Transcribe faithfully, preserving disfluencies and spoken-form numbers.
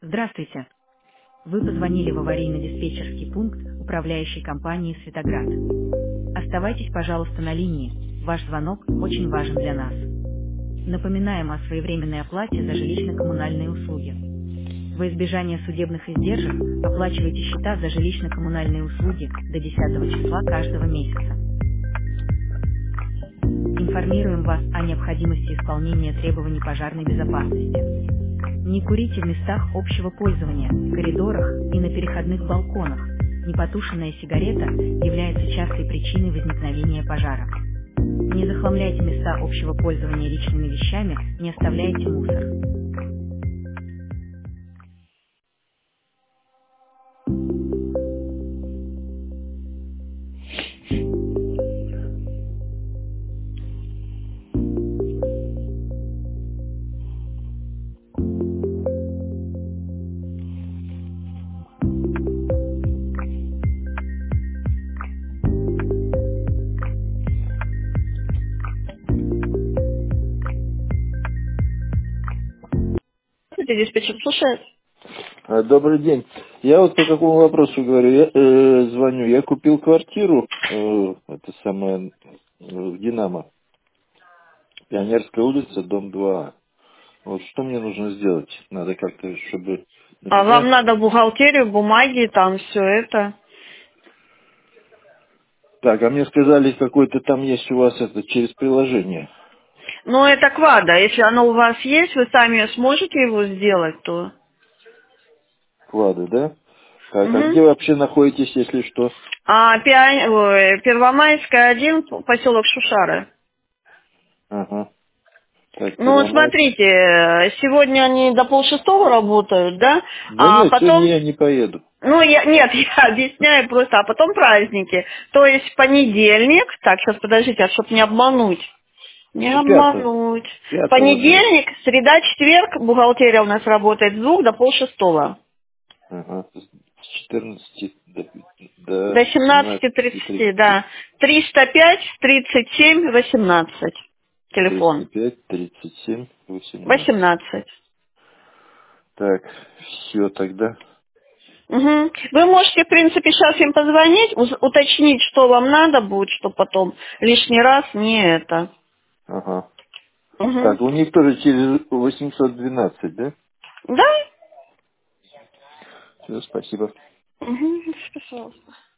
Здравствуйте. Вы позвонили в аварийно-диспетчерский пункт управляющей компании «Светоград». Оставайтесь, пожалуйста, на линии. Ваш звонок очень важен для нас. Напоминаем о своевременной оплате за жилищно-коммунальные услуги. Во избежание судебных издержек оплачивайте счета за жилищно-коммунальные услуги до десятого числа каждого месяца. Информируем вас о необходимости исполнения требований пожарной безопасности. Не курите в местах общего пользования, в коридорах и на переходных балконах. Непотушенная сигарета является частой причиной возникновения пожара. Не захламляйте места общего пользования личными вещами, не оставляйте мусор. Здравствуйте, диспетчер слушает. А, Добрый день. Я вот по какому вопросу говорю, я э, звоню. Я купил квартиру, э, это самое, э, в Динамо, Пионерская улица, дом два А. Вот что мне нужно сделать? Надо как-то, чтобы на А вам меня... надо бухгалтерию, бумаги, там все это. Так, а мне сказали, какой-то там есть у вас это, через приложение. Но это квада. Если оно у вас есть, вы сами сможете его сделать, то... Вклады, да? Так, а Мгм. где вообще находитесь, если что? А Пиа- ой, Первомайская один, поселок Шушары. Ага. Так, Ну, Первомайск. смотрите, сегодня они до полшестого работают, да? Да А нет, сегодня потом... я не поеду. Ну, я, нет, я объясняю просто, а потом праздники. То есть понедельник, так, сейчас подождите, а чтобы не обмануть. Не Ну, пятого. обмануть. Пятого, наверное. Понедельник, среда, четверг, бухгалтерия у нас работает с двух до полшестого. Ага, с четырнадцати до, до До семнадцати семнадцати тридцати, тридцати. да. триста пять тридцать семь восемнадцать. Триста Телефон. пять тридцать семь восемнадцать. восемнадцать. Так, все тогда. Угу. Вы можете, в принципе, сейчас им позвонить, уз- уточнить, что вам надо будет, чтобы потом лишний раз не это. Ага. Угу. Так, у них тоже через восемьсот двенадцать, да? Да? Все, спасибо. Угу. Пожалуйста.